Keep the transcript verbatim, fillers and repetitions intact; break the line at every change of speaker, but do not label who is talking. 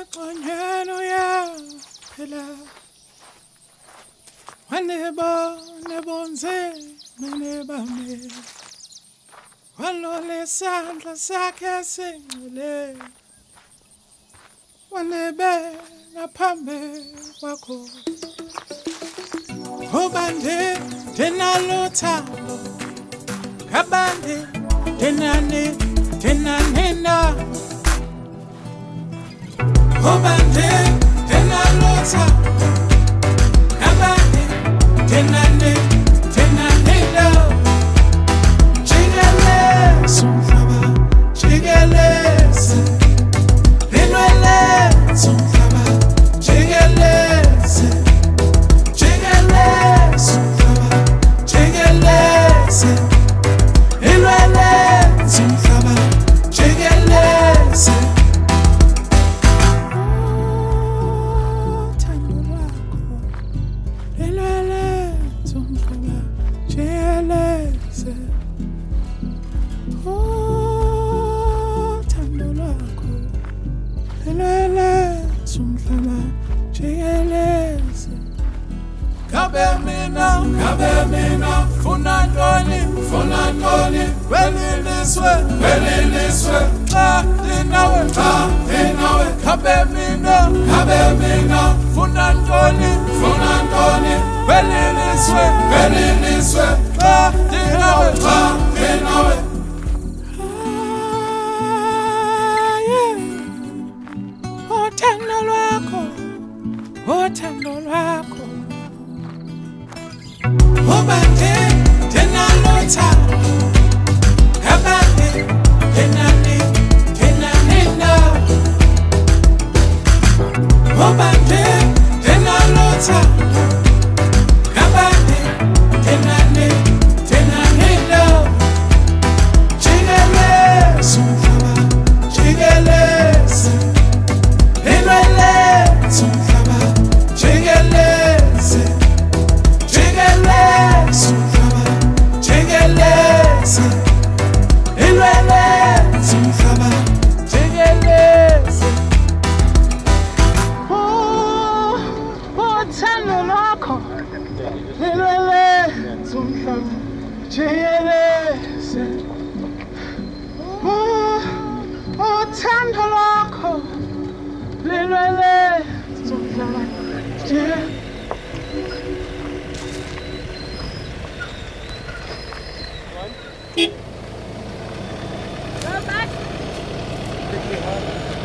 Onyano ya phela waneba nebonze menebame walole sandla sakhe singcwele wanebe naphambe kwakho obande tenalo thando kabande tenane tenane na obande tenalo thando kabande tenane tenane na chigele sumhlaba chigele linwele sumhlaba chigele chigele sumhlaba chigele linwele sumhlaba chigele Kabemina, kabemina, funandoni, funandoni, weliliswe, weliliswe, ah, dinawe, ah, dinawe, kabemina, kabemina, funandoni, funandoni, weliliswe, weliliswe, ah, dinawe, ah, dinawe. Ah, yeah. Othando lwakho, othando lwakho. Obande tenalo thando kabande tenane tenane na obande tenalo thando kabande tenane tenane na chigele sumhlaba chigele elele sumhlaba chigele sumhlaba jikeleze ilwele sumhlaba jikeleze oh uthando lwakho ilwele sumhlaba jikeleze oh uthando lwakho ilwele sumhlaba jikeleze.
Go back.